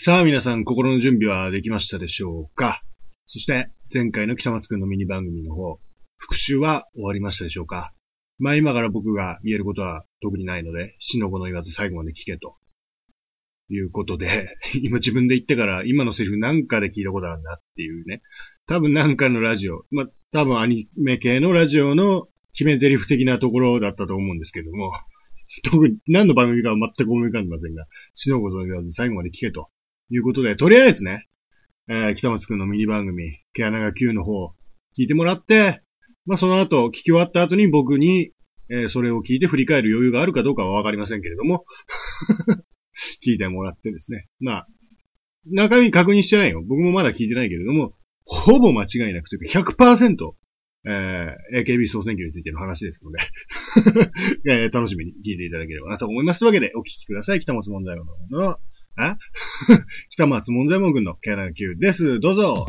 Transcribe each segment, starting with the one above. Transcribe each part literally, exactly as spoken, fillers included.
さあ皆さん、心の準備はできましたでしょうか。そして前回の北松くんのミニ番組の方、復習は終わりましたでしょうか。まあ今から僕が言えることは特にないので、死の子の言わず最後まで聞けということで、今自分で言ってから今のセリフなんかで聞いたことあるなっていうね。多分なんかのラジオ、まあ多分アニメ系のラジオの決め台詞的なところだったと思うんですけども、特に何の番組かは全く思い浮かんでませんが、死の子の言わず最後まで聞けということで、とりあえずね、えー、北松くんのミニ番組、毛穴がきゅうの方、聞いてもらって、まあ、その後、聞き終わった後に僕に、えー、それを聞いて振り返る余裕があるかどうかはわかりませんけれども、聞いてもらってですね。まあ、中身確認してないよ。僕もまだ聞いてないけれども、ほぼ間違いなくというか ひゃくパーセント、えー、エーケービー 総選挙についての話ですので、えー、楽しみに聞いていただければなと思います。というわけで、お聞きください。北松問題文の、あ北松門左衛門君の毛穴がきゅうです。どうぞ。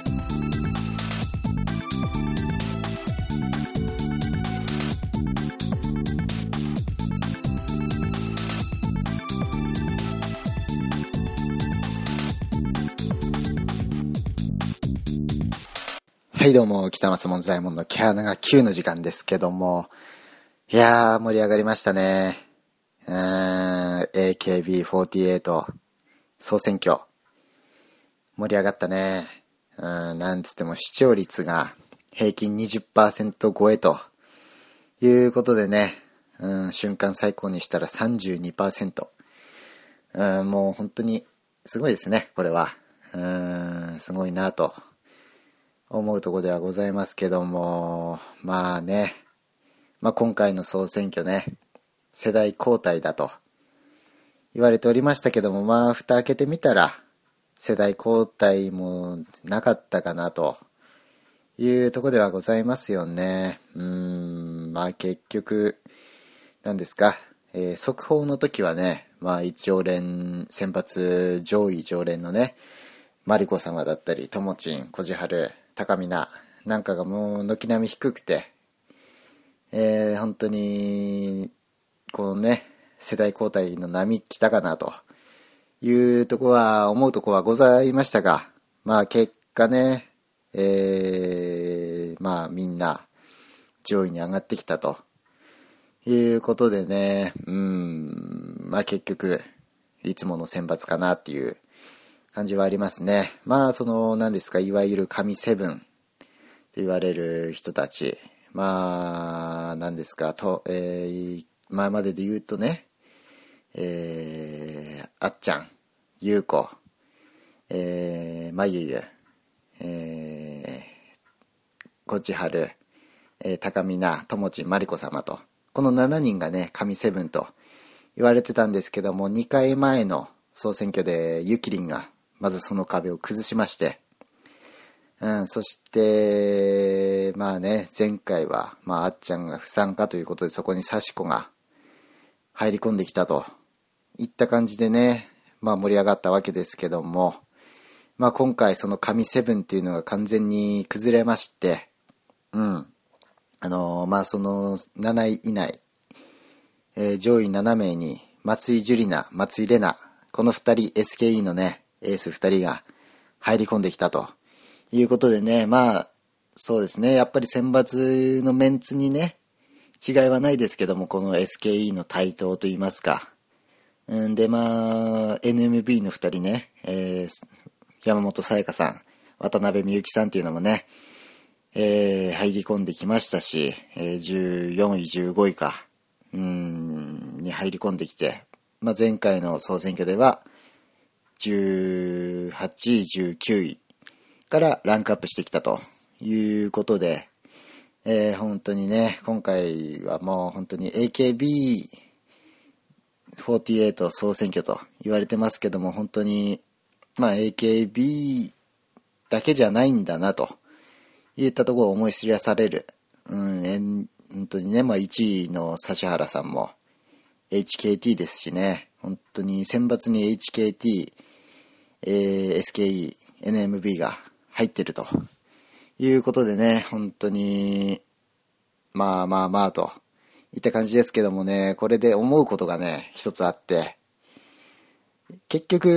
はいどうも、北松門左衛門の毛穴がきゅうの時間ですけども、いやー盛り上がりましたね。うーん エーケービーフォーティーエイト 総選挙盛り上がったね。うーんなんつっても視聴率が平均 にじゅっパーセント 超えということでね、うん瞬間最高にしたら さんじゅうにパーセント、うん、もう本当にすごいですね。これはうーんすごいなと思うところではございますけども、まあね、まあ、今回の総選挙ね、世代交代だと言われておりましたけども、まあ蓋開けてみたら世代交代もなかったかなというところではございますよね。うーんまあ結局何ですか、えー、速報の時はね、まあ一応連選抜上位常連のねマリコ様だったりともちん、こじはる、高見菜なんかがもう軒並み低くて、えー、本当にこのね世代交代の波来たかなというとこは思うとこはございましたが、まあ結果ね、えー、まあみんな上位に上がってきたということでね、うんまあ結局いつもの選抜かなっていう感じはありますね。まあその何ですか、いわゆる神セブンって言われる人たち、まあ何ですかと、えー、前までで言うとね、えー、あっちゃん、ゆうこ、えー、まゆゆ、えー、こちはる、えー、高見菜、ともちん、まりこ様と、このしちにんがね神セブンと言われてたんですけども、にかいまえの総選挙でゆきりんがまずその壁を崩しまして、うん、そしてまあね前回は、まあ、あっちゃんが不参加ということでそこにさしこが入り込んできたといった感じでね、まあ盛り上がったわけですけども、まあ今回その神セブンっていうのが完全に崩れまして、うんあのー、まあそのなない以内、えー、上位ななめいに松井樹里奈、松井玲奈、このふたり エスケーイー のねエースふたりが入り込んできたということでね、まあそうですね、やっぱり選抜のメンツにね違いはないですけども、この エスケーイー の台頭といいますか、うんでまあ エヌエムビー のふたりね、えー、山本さやかさん、渡辺美幸さんっていうのもね、えー、入り込んできましたし、えー、じゅうよんいじゅうごいかうーんに入り込んできて、まあ、前回の総選挙ではじゅうはちいじゅうきゅういからランクアップしてきたということで、えー、本当にね今回はもう本当に エーケービーフォーティーエイト 総選挙と言われてますけども、本当にまあ エーケービー だけじゃないんだなといったところを思い知らされる、うん、えん本当にね、まあ、いちいの指原さんも エイチケーティー ですしね、本当に選抜に エイチケーティー、えー、エスケーイー、エヌエムビー が入ってるということでね、本当にまあまあまあといった感じですけどもね、これで思うことがね一つあって、結局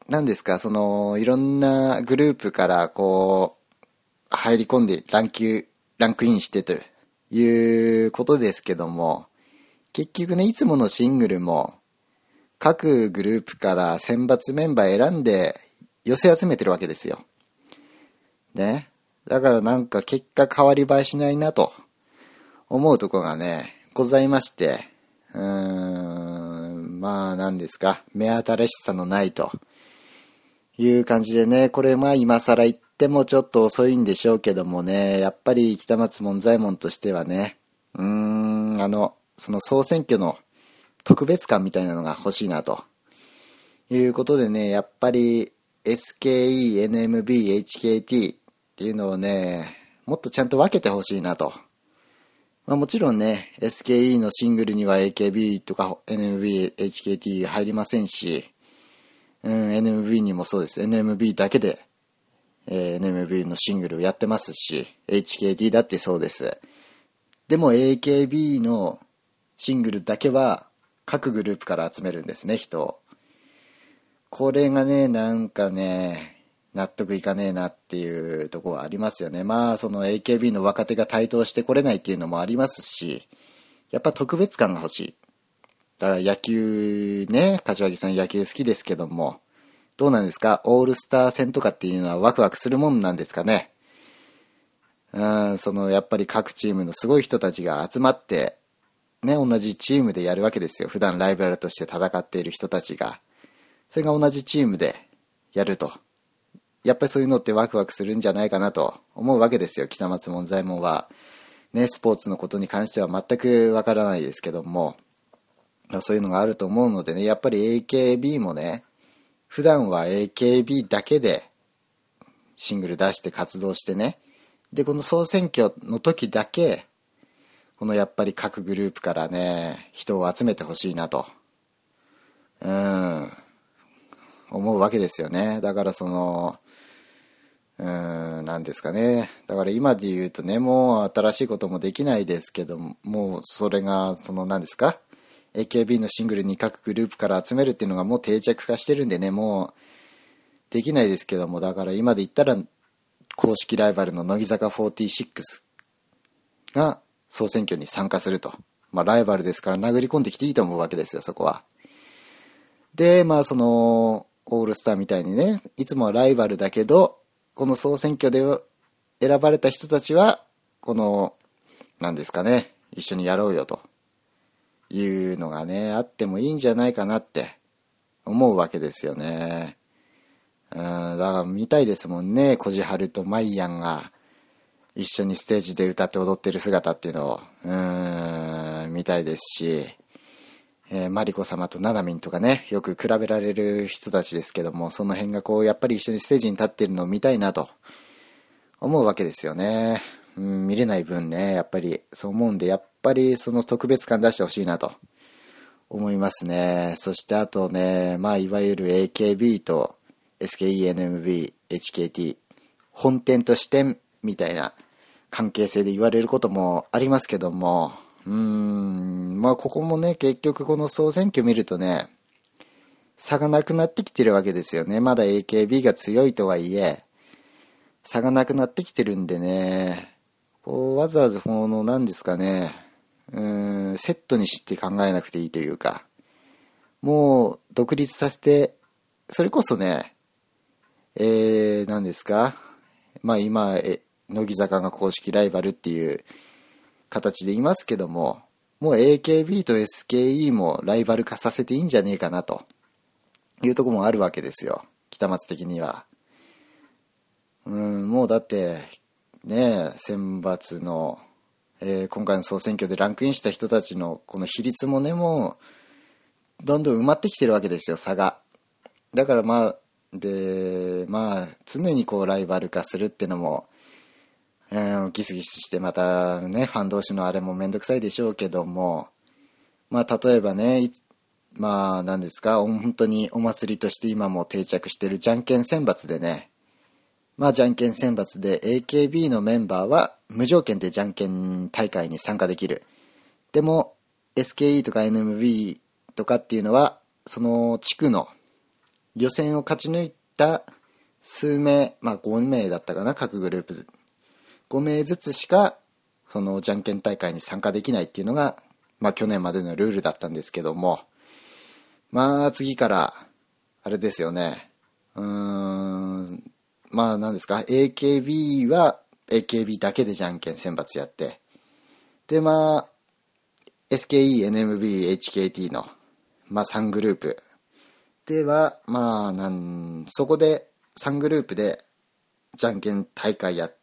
何ですか、そのいろんなグループからこう入り込んでランクランクインしてということですけども、結局ね、いつものシングルも各グループから選抜メンバー選んで寄せ集めてるわけですよね。だからなんか結果変わり映えしないなと思うところがねございまして、うーんまあ何ですか、目新しさのないという感じでね、これまあ今更言ってもちょっと遅いんでしょうけどもね、やっぱり北松門左衛門としてはね、うーんあのその総選挙の特別感みたいなのが欲しいなということでね、やっぱり エスケーイー、エヌエムビー、エイチケーティー っていうのをねもっとちゃんと分けてほしいなと。まあ、もちろんね エスケーイー のシングルには エーケービー とか エヌエムビー、エイチケーティー 入りませんし、うん、エヌエムビー にもそうです。 エヌエムビー だけで、えー、エヌエムビー のシングルをやってますし エイチケーティー だってそうです。でも エーケービー のシングルだけは各グループから集めるんですね、人を。これがねなんかね納得いかねえなっていうところはありますよね。まあその エーケービー の若手が台頭してこれないっていうのもありますし、やっぱ特別感が欲しい。だから野球ね、柏木さん野球好きですけども、どうなんですか、オールスター戦とかっていうのはワクワクするもんなんですかね。うんそのやっぱり各チームのすごい人たちが集まってね、同じチームでやるわけですよ。普段ライバルとして戦っている人たちが、それが同じチームでやると、やっぱりそういうのってワクワクするんじゃないかなと思うわけですよ。北松門左衛門はね、スポーツのことに関しては全くわからないですけども、そういうのがあると思うのでね、やっぱり エーケービー もね、普段は エーケービー だけでシングル出して活動してね、でこの総選挙の時だけこのやっぱり各グループからね人を集めてほしいなとうん思うわけですよね。だからそのうーんなんですかね、だから今で言うとね、もう新しいこともできないですけども、もうそれがその何ですか、 エーケービー のシングルに各グループから集めるっていうのがもう定着化してるんでね、もうできないですけども、だから今で言ったら公式ライバルの乃木坂フォーティーシックスが総選挙に参加すると、まあライバルですから殴り込んできていいと思うわけですよ、そこは。でまあそのオールスターみたいにね、いつもはライバルだけどこの総選挙で選ばれた人たちはこの何ですかね、一緒にやろうよというのがねあってもいいんじゃないかなって思うわけですよね。うんだから見たいですもんね、こじはるとまいやんが一緒にステージで歌って踊ってる姿っていうのをうーん見たいですし、えー、マリコ様とナナミンとかね、よく比べられる人たちですけども、その辺がこうやっぱり一緒にステージに立ってるのを見たいなと思うわけですよね。うん、見れない分ね、やっぱりそう思うんで、やっぱりその特別感出してほしいなと思いますね。そしてあとね、まあいわゆる エーケービー と エスケーイーエヌエムビー、エイチケーティー 本店と支店みたいな関係性で言われることもありますけども、うーんまあここもね結局この総選挙見るとね差がなくなってきてるわけですよね。まだ エーケービー が強いとはいえ差がなくなってきてるんでね、こうわざわざこの何ですかね、うーんセットにして考えなくていいというか、もう独立させて、それこそねえー、何ですか、まあ今え乃木坂が公式ライバルっていう形でいますけども、もう エーケービー と エスケーイー もライバル化させていいんじゃねえかなというところもあるわけですよ、北松的には。うんもうだってね、選抜の、えー、今回の総選挙でランクインした人たちのこの比率もね、もうどんどん埋まってきてるわけですよ、差が。だからまあでまあ常にこうライバル化するってのも、えー、ギスギスしてまたねファン同士のあれもめんどくさいでしょうけども、まあ例えばね、まあ何ですか、本当にお祭りとして今も定着してるじゃんけん選抜でね、まあじゃんけん選抜で エーケービー のメンバーは無条件でじゃんけん大会に参加できる。でも エスケーイー とか エヌエムビー とかっていうのはその地区の予選を勝ち抜いた数名、まあご名だったかな、各グループご名ずつしかそのじゃんけん大会に参加できないっていうのが、まあ去年までのルールだったんですけども、まあ次からあれですよね、うーんまあ何ですか、 エーケービー は エーケービー だけでじゃんけん選抜やって、でまあ エスケーイー、エヌエムビー、エイチケーティー の、まあ、さんグループでは、まあ、なんそこでさんグループでじゃんけん大会やって、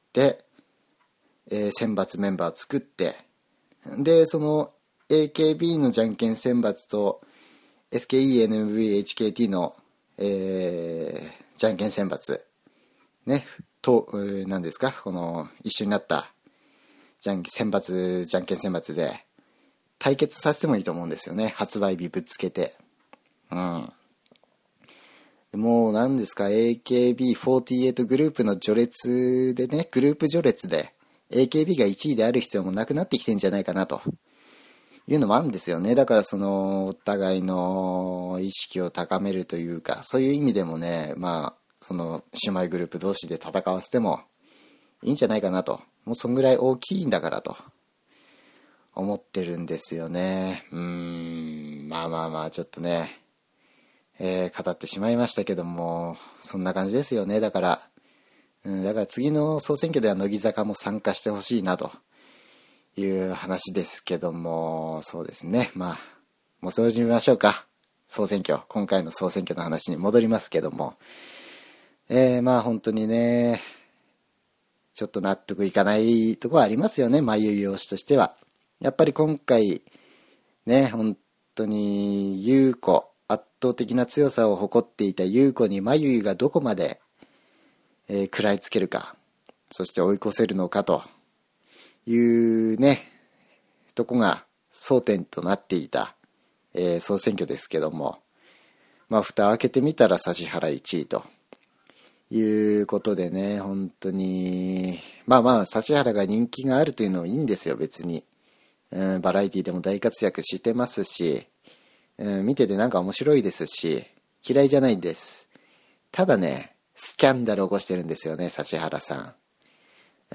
えー選抜メンバー作って、でその エーケービー のじゃんけん選抜と エスケーイー、エヌエムビー、エイチケーティー の、えーじゃんけん選抜ねと、えー何ですか、この一緒になったじゃん選抜じゃんけん選抜で対決させてもいいと思うんですよね、発売日ぶつけて。うんもう何ですか、 エーケービーフォーティーエイト グループの序列でね、グループ序列で エーケービー がいちいである必要もなくなってきてんじゃないかなというのもあるんですよね。だからそのお互いの意識を高めるというか、そういう意味でもね、まあその姉妹グループ同士で戦わせてもいいんじゃないかなと、もうそんぐらい大きいんだからと思ってるんですよね。うーんまあまあまあちょっとね、えー語ってしまいましたけども、そんな感じですよね。だから、うん、だから次の総選挙では乃木坂も参加してほしいなという話ですけども、そうですね、まあ戻りましょうか。総選挙、今回の総選挙の話に戻りますけども、えー、まあ本当にね、ちょっと納得いかないところはありますよね、まゆゆ推しとしては。やっぱり今回ね、本当に優子、圧倒的な強さを誇っていた優子にまゆゆがどこまで、えー食らいつけるか、そして追い越せるのかというねとこが争点となっていた、えー総選挙ですけども、まあ蓋を開けてみたら指原いちいということでね、本当にまあまあ指原が人気があるというのはいいんですよ、別に。うん、バラエティでも大活躍してますし、うん、見ててなんか面白いですし、嫌いじゃないんです。ただね、スキャンダル起こしてるんですよね、指原さん。うん、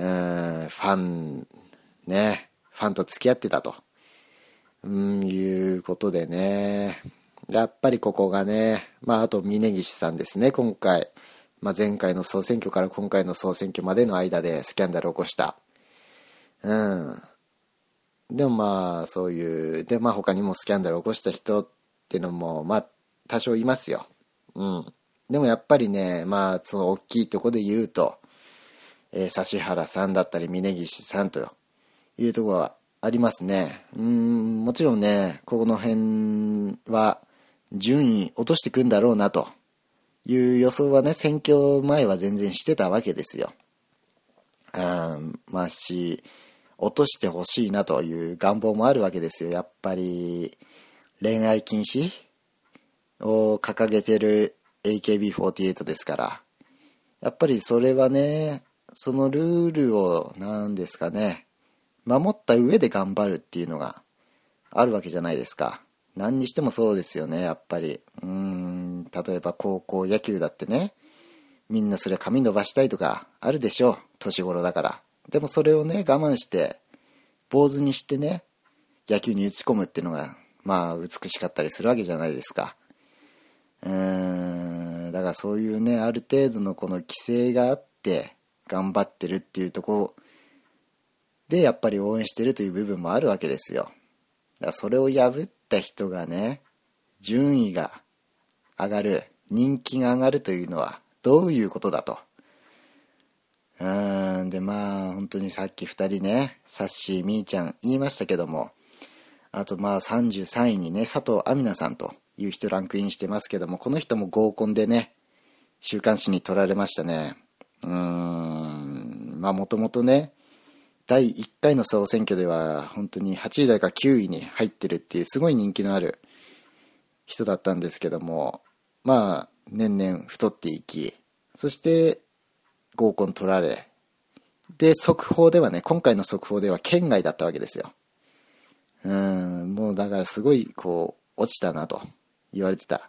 ファンね、ファンと付き合ってたと、うん、いうことでね、やっぱりここがね、まああと峯岸さんですね、今回、まあ、前回の総選挙から今回の総選挙までの間でスキャンダル起こした。うんでもまあそういうでまあ他にもスキャンダル起こした人っていうのもまあ多少いますよ。うんでもやっぱりね、まあその大きいところで言うと、えー、指原さんだったり峯岸さんというところはありますね。うんもちろんね、ここの辺は順位落としてくんだろうなという予想はね、選挙前は全然してたわけですよ。あまあし落としてほしいなという願望もあるわけですよ。やっぱり恋愛禁止を掲げてる エーケービーフォーティーエイト ですから、やっぱりそれはね、そのルールを何ですかね、守った上で頑張るっていうのがあるわけじゃないですか。何にしてもそうですよね、やっぱり。うーん例えば高校野球だってね、みんなそれ髪伸ばしたいとかあるでしょう、年頃だから。でもそれをね我慢して坊主にしてね野球に打ち込むっていうのがまあ美しかったりするわけじゃないですか。うーんだからそういうね、ある程度のこの規制があって頑張ってるっていうところでやっぱり応援してるという部分もあるわけですよ。だからそれを破った人がね、順位が上がる、人気が上がるというのはどういうことだと。うーんでまあ本当にさっきふたりね、サッシーみーちゃん言いましたけども、あとまあさんじゅうさんいにね佐藤亜美奈さんという人ランクインしてますけども、この人も合コンでね週刊誌に取られましたね。うーんまあもともとねだいいっかいの総選挙では本当にはちいだいかきゅういに入ってるっていうすごい人気のある人だったんですけども、まあ年々太っていき、そして合コン取られ、で速報ではね、今回の速報では県外だったわけですよ。うーんもうだからすごいこう落ちたなと言われてた。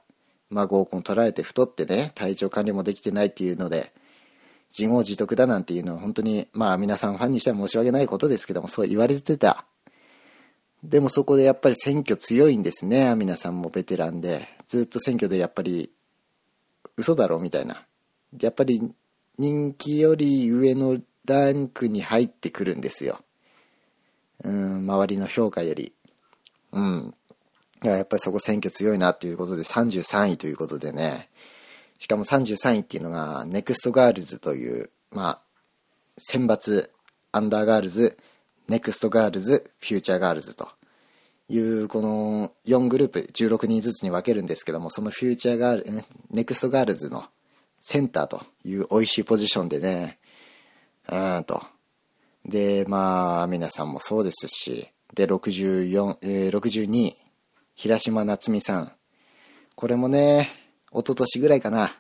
まあ合コン取られて太ってね、体調管理もできてないっていうので、自業自得だなんていうのは本当に、まあ皆さんファンにしては申し訳ないことですけども、そう言われてた。でもそこでやっぱり選挙強いんですね。皆さんもベテランで、ずっと選挙でやっぱり嘘だろみたいな。やっぱり人気より上のランクに入ってくるんですよ。うん、周りの評価より。うん。いや、やっぱりそこ選挙強いなということでさんじゅうさんいということでね。しかもさんじゅうさんいっていうのがネクストガールズという、まあ、選抜アンダーガールズ、ネクストガールズ、フューチャーガールズというこのよんグループじゅうろくにんずつに分けるんですけども、そのフューチャーガール、ネクストガールズのセンターという美味しいポジションでね、うんと。で、まあ、皆さんもそうですし、で、ろくじゅうよん、えー、ろくじゅうにい、平島夏美さん。これもね、一昨年ぐらいかな。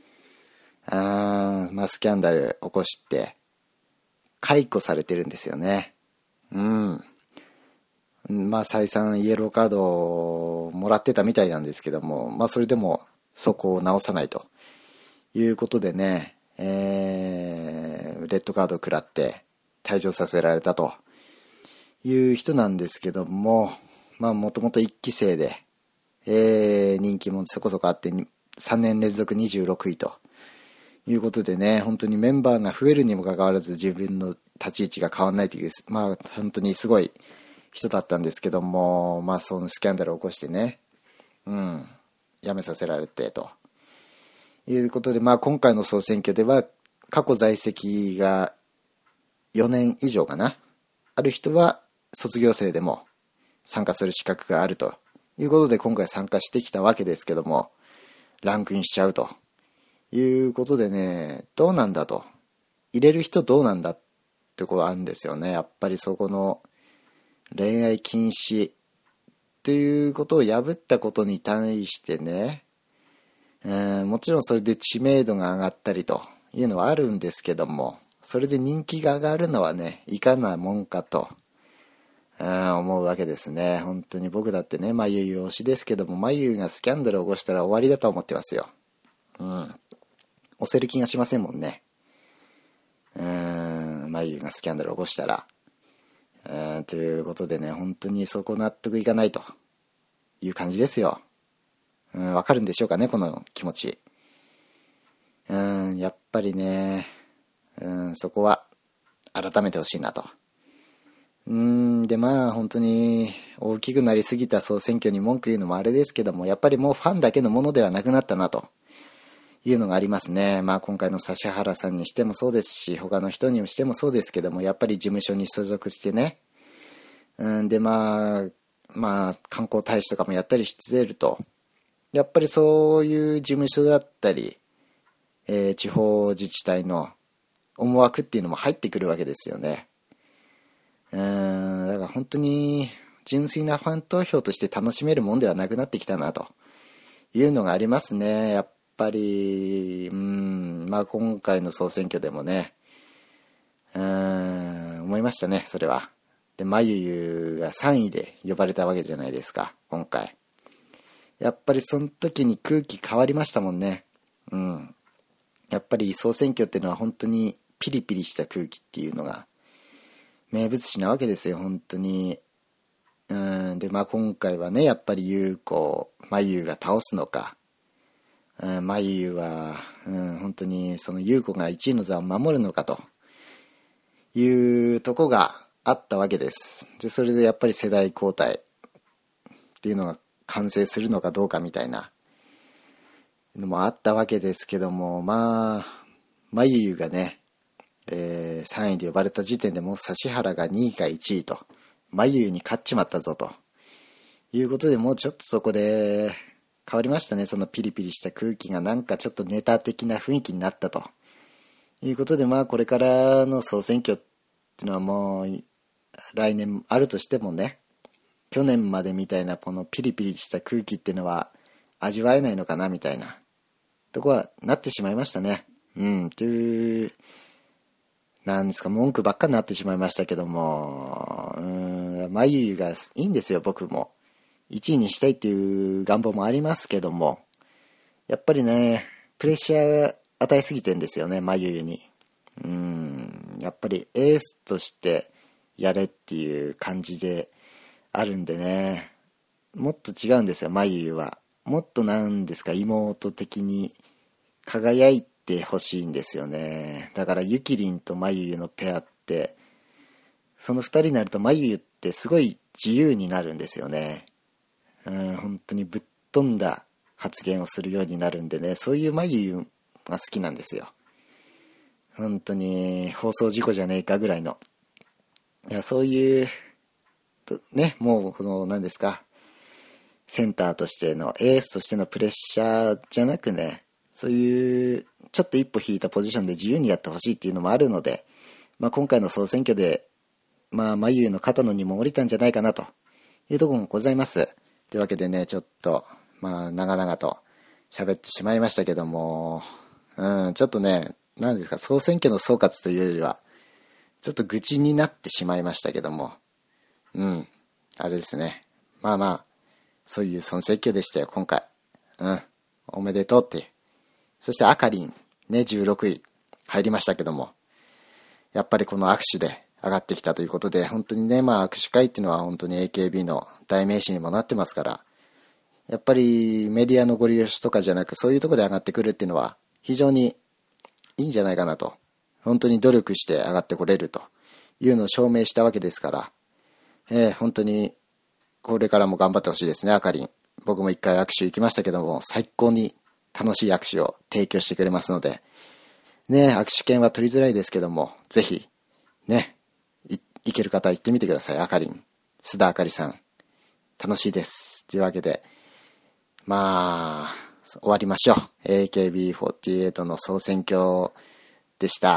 あー、まあ、スキャンダル起こして、解雇されてるんですよね。うん。まあ、再三イエローカードをもらってたみたいなんですけども、まあ、それでも、そこを直さないということでね、えー、レッドカードを食らって退場させられたという人なんですけども、まあもともといっき生で、えー、人気もそこそこあってさんねん連続にじゅうろくいということでね、本当にメンバーが増えるにもかかわらず自分の立ち位置が変わらないという、まあ本当にすごい人だったんですけども、まあそのスキャンダルを起こしてね、うん、辞めさせられてということで、まあ今回の総選挙では過去在籍がよねん以上かな、ある人は卒業生でも参加する資格があるということで今回参加してきたわけですけども、ランクインしちゃうということでね、どうなんだと、入れる人どうなんだってことあるんですよね。やっぱりそこの恋愛禁止ということを破ったことに対してね、えー、もちろんそれで知名度が上がったりというのはあるんですけども、それで人気が上がるのはね、いかなもんかと思うわけですね。本当に僕だってね、まゆゆ推しですけども、まゆゆがスキャンダルを起こしたら終わりだと思ってますよ。うん。押せる気がしませんもんね。うーん、まゆゆがスキャンダルを起こしたら。うーん、ということでね、本当にそこ納得いかないという感じですよ。うん、わかるんでしょうかね、この気持ち。うん、やっぱりね、うん、そこは改めてほしいなと。うーん、でまあ本当に大きくなりすぎた総選挙に文句言うのもあれですけども、やっぱりもうファンだけのものではなくなったなというのがありますね。まあ今回の指原さんにしてもそうですし、他の人にしてもそうですけども、やっぱり事務所に所属してね、うんでまあまあ観光大使とかもやったりしてると、やっぱりそういう事務所だったり、えー、地方自治体の思惑っていうのも入ってくるわけですよね。うーん、だから本当に純粋なファン投票として楽しめるもんではなくなってきたなというのがありますね。やっぱり、うーん、まあ今回の総選挙でもね、うーん、思いましたね、それは。で、まゆゆがさんいで呼ばれたわけじゃないですか、今回。やっぱりその時に空気変わりましたもんね。うん。やっぱり総選挙っていうのは本当にピリピリした空気っていうのが名物詩なわけですよ、本当に。うんでまあ今回はね、やっぱり優子まゆが倒すのか、うん、まゆは、うん、本当にその優子がいちいの座を守るのかというとこがあったわけです。でそれでやっぱり世代交代っていうのが完成するのかどうかみたいなのもあったわけですけども、まあまゆがね、えー、さんいで呼ばれた時点でもう指原がにいかいちいと、まゆに勝っちまったぞということで、もうちょっとそこで変わりましたね。そのピリピリした空気がなんかちょっとネタ的な雰囲気になったということで、まあこれからの総選挙っていうのはもう来年あるとしてもね、去年までみたいなこのピリピリした空気っていうのは味わえないのかなみたいなとこはなってしまいましたね。うんというなんですか、文句ばっかになってしまいましたけども、うーん、まゆゆがいいんですよ。僕もいちいにしたいっていう願望もありますけども、 やっぱりね、プレッシャー与えすぎてんですよね、まゆゆに。うーん、やっぱりエースとしてやれっていう感じであるんでね、もっと違うんですよ、まゆゆは。もっとなんですか、妹的に輝いてほしいんですよね。だからゆきりんとまゆゆのペアって、そのふたりになるとまゆゆってすごい自由になるんですよね。うん、本当にぶっ飛んだ発言をするようになるんでね、そういうまゆゆが好きなんですよ。本当に放送事故じゃねえかぐらいの。いや、そういうとね、もうこの何ですか、センターとしてのエースとしてのプレッシャーじゃなくね、そういうちょっと一歩引いたポジションで自由にやってほしいっていうのもあるので、まあ、今回の総選挙でまあまゆゆの肩の荷も下りたんじゃないかなというところもございます。というわけでね、ちょっとまあ長々と喋ってしまいましたけども、うん、ちょっとね、何ですか、総選挙の総括というよりはちょっと愚痴になってしまいましたけども、うん、あれですね、まあまあそういう総選挙でしたよ今回。うん、おめでとうって。そしてあかりんね、じゅうろくい入りましたけども、やっぱりこの握手で上がってきたということで、本当にね、まあ握手会っていうのは本当に エーケービー の代名詞にもなってますから、やっぱりメディアのご利用しとかじゃなく、そういうところで上がってくるっていうのは非常にいいんじゃないかなと。本当に努力して上がってこれるというのを証明したわけですから、えー、本当にこれからも頑張ってほしいですね、あかりん。僕も一回握手行きましたけども、最高に楽しい握手を提供してくれますので、ね、握手券は取りづらいですけども、ぜひね、い行ける方は行ってみてください。あかりん、須田あかりさん、楽しいです。というわけで、まあ終わりましょう。 エーケービーフォーティーエイト の総選挙でした。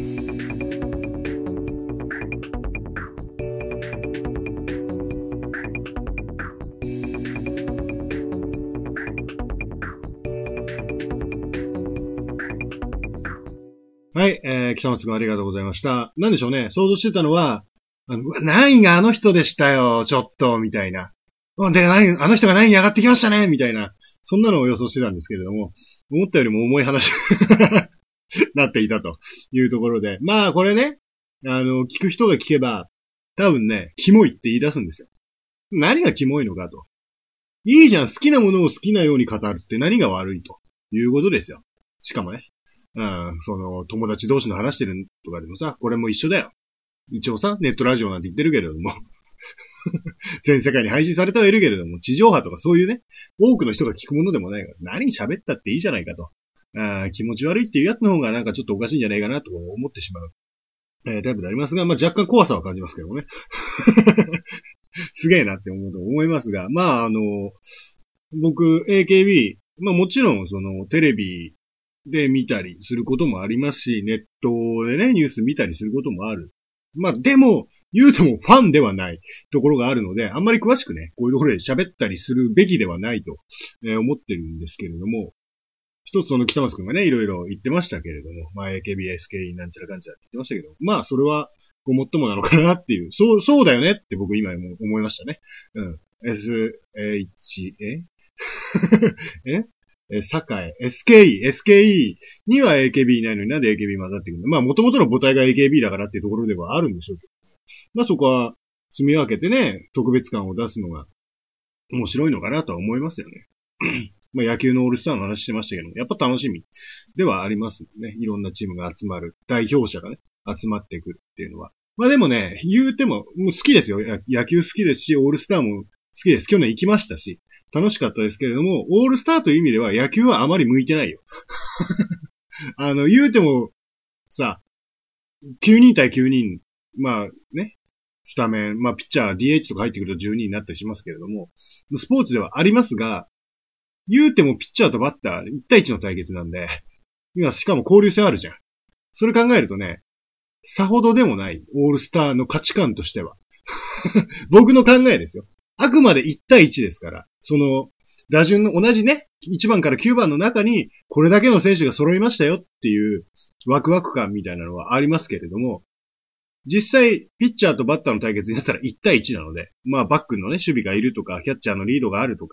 はい、えー、北松くんありがとうございました。なんでしょうね、想像してたのは、あの何位があの人でしたよ、ちょっと、みたいな。で、何あの人が何位に上がってきましたね、みたいな。そんなのを予想してたんですけれども、思ったよりも重い話なっていたというところで。まあ、これね、あの、聞く人が聞けば、多分ね、キモいって言い出すんですよ。何がキモいのかと。いいじゃん、好きなものを好きなように語るって何が悪いということですよ。しかもね。うん、その、友達同士の話してるとかでもさ、これも一緒だよ。一応さ、ネットラジオなんて言ってるけれども。全世界に配信されてはいるけれども、地上波とかそういうね、多くの人が聞くものでもないから、何喋ったっていいじゃないかと。あ気持ち悪いっていうやつの方がなんかちょっとおかしいんじゃないかなと思ってしまう、えー、タイプでありますが、まあ若干怖さは感じますけどね。すげえなって思うと思いますが、まああの、僕、エーケービー、まあもちろんそのテレビで見たりすることもありますし、ネットでね、ニュース見たりすることもある。まあでも、言うてもファンではないところがあるので、あんまり詳しくね、こういうところで喋ったりするべきではないと、えー、思ってるんですけれども、一つその北松くんがね、いろいろ言ってましたけれども、まあ エーケービー、エスケーイー なんちゃらかんちゃらって言ってましたけど、まあそれはごもっともなのかなっていう、そう、そうだよねって僕今も思いましたね。うん。エスエイチ、えええ、栄、エスケーイー、エスケーイー には エーケービー いないのになんで エーケービー 混ざってくるんだ。まあ元々の母体が エーケービー だからっていうところではあるんでしょうけど。まあそこは住み分けてね、特別感を出すのが面白いのかなとは思いますよね。まあ野球のオールスターの話してましたけど、やっぱ楽しみではありますね。いろんなチームが集まる、代表者がね、集まってくるっていうのは。まあでもね、言うても、もう好きですよ。野球好きですし、オールスターも好きです。去年行きましたし、楽しかったですけれども、オールスターという意味では野球はあまり向いてないよ。あの、言うても、さ、きゅうにん対きゅうにん、まあね、スタメン、まあピッチャー ディーエイチ とか入ってくるとじゅうにんになったりしますけれども、スポーツではありますが、言うてもピッチャーとバッターいち対いちの対決なんで、今しかも交流戦あるじゃん。それ考えるとね、さほどでもないオールスターの価値観としては。僕の考えですよ。あくまでいち対いちですから、その、打順の同じね、いちばんからきゅうばんの中に、これだけの選手が揃いましたよっていうワクワク感みたいなのはありますけれども、実際、ピッチャーとバッターの対決になったらいち対いちなので、まあバックのね、守備がいるとか、キャッチャーのリードがあるとか、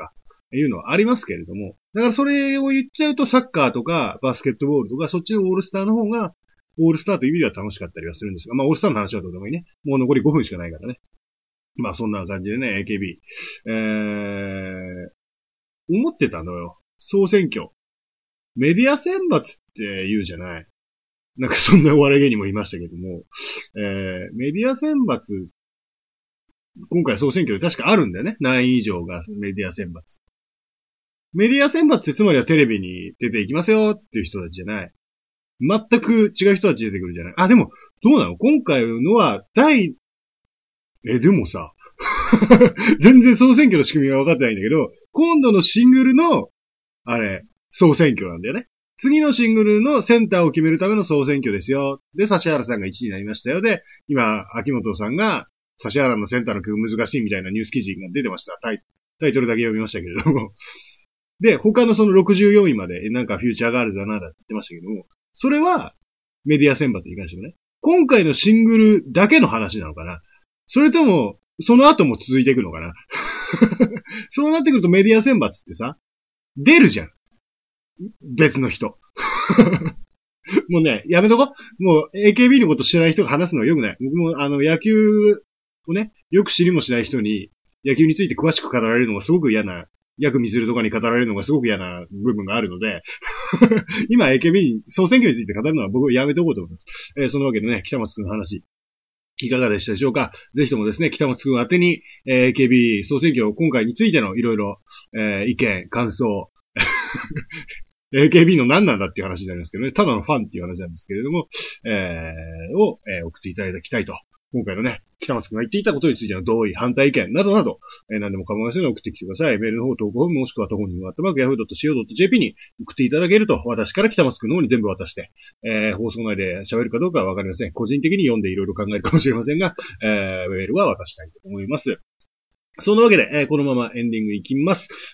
いうのはありますけれども、だからそれを言っちゃうとサッカーとかバスケットボールとかそっちのオールスターの方が、オールスターという意味では楽しかったりはするんですが、まあオールスターの話はどうでもいいね。もう残りごふんしかないからね。まあそんな感じでね、エーケービー。えー、思ってたのよ。総選挙。メディア選抜って言うじゃない。なんかそんなお笑い芸人もいましたけども、えー、メディア選抜、今回総選挙で確かあるんだよね。何位以上がメディア選抜。メディア選抜ってつまりはテレビに出ていきますよっていう人たちじゃない。全く違う人たち出てくるじゃない。あ、でも、どうなの？今回のは、第、え、でもさ、全然総選挙の仕組みが分かってないんだけど、今度のシングルの、あれ、総選挙なんだよね。次のシングルのセンターを決めるための総選挙ですよ。で、指原さんがいちいになりましたよ。で、今、秋元さんが、指原のセンターの曲難しいみたいなニュース記事が出てました。タイ、タイトルだけ読みましたけれども。で、他のそのろくじゅうよんいまで、なんかフューチャーガールズはなんだって言ってましたけども、それはメディア選抜に関してもね、今回のシングルだけの話なのかな？それとも、その後も続いていくのかな？そうなってくるとメディア選抜ってさ、出るじゃん。別の人。もうね、やめとこ。もう エーケービー のこと知らない人が話すのは良くない。僕もあの野球をね、よく知りもしない人に野球について詳しく語られるのがすごく嫌な、ヤクミツルとかに語られるのがすごく嫌な部分があるので、今 エーケービー 総選挙について語るのは僕はやめておこうと思います。えー、そのわけでね、北松くんの話、いかがでしたでしょうか？ぜひともですね、北松くん宛てに、えー、エーケービー 総選挙今回についてのいろいろ、えー、意見、感想、エーケービー の何なんだっていう話になりますけどね、ただのファンっていう話なんですけれども、えー、を、えー、送っていただきたいと。今回のね、北松くんが言っていたことについての同意、反対意見などなど、えー、何でも構いませんので送ってきてください。メールの方、投稿フォームもしくは徒歩にアットマークヤフードットシーオードットジェーピー に送っていただけると、私から北松くんの方に全部渡して、えー、放送内で喋るかどうかはわかりません。個人的に読んでいろいろ考えるかもしれませんが、えー、メールは渡したいと思います。そのわけで、えー、このままエンディングいきます。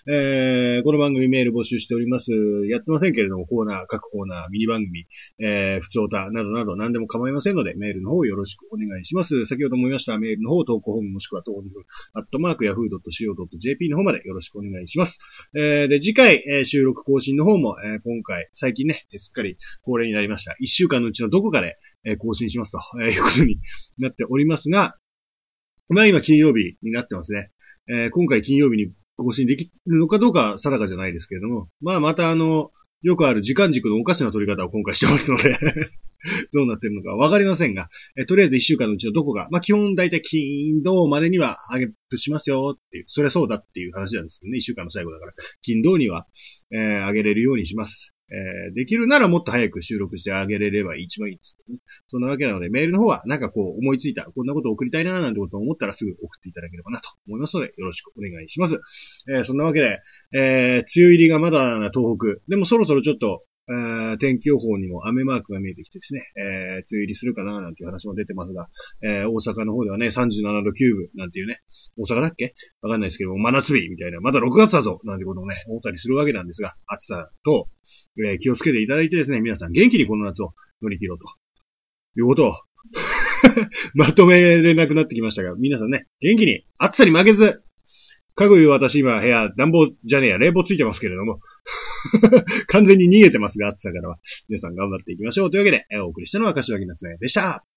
えー、この番組メール募集しております。やってませんけれども、コーナー、各コーナー、ミニ番組、えー、不調たなどなど何でも構いませんので、メールの方よろしくお願いします。先ほども言いました、メールの方、投稿フォームもしくは投稿アットマークヤフードットシーオードットジェーピー の方までよろしくお願いします。えー、で、次回、えー、収録更新の方も、えー、今回、最近ね、すっかり恒例になりました。いっしゅうかんのうちのどこかで、えー、更新しますと、えー、いうことになっておりますが、まあ今金曜日になってますね。えー、今回金曜日に更新できるのかどうか定かじゃないですけれども、まあまたあの、よくある時間軸のおかしな取り方を今回してますので、どうなってるのかわかりませんが、えー、とりあえずいっしゅうかんのうちのどこが、まあ基本だいたい金土までには上げアップしますよっていう、それはそうだっていう話なんですけどね、いっしゅうかんの最後だから、金土には、えー、上げれるようにします。えー、できるならもっと早く収録してあげれれば一番いいですけどね。そんなわけなので、メールの方はなんかこう思いついた、こんなことを送りたいななんてことを思ったらすぐ送っていただければなと思いますので、よろしくお願いします。えー、そんなわけで、えー、梅雨入りがまだな東北。でもそろそろちょっと、えー、天気予報にも雨マークが見えてきてですね、えー、梅雨入りするかななんていう話も出てますが、えー、大阪の方ではね、さんじゅうななどきゅうぶなんていうね、大阪だっけわかんないですけど、真夏日みたいな、まだろくがつだぞなんてことをね、思ったりするわけなんですが、暑さと、えー、気をつけていただいてですね、皆さん元気にこの夏を乗り切ろうということをまとめれなくなってきましたが、皆さんね、元気に暑さに負けず、かぐいう私今部屋暖房じゃねえや冷房ついてますけれども完全に逃げてますが暑さからは皆さん頑張っていきましょうというわけで、えー、お送りしたのは柏木夏目でした。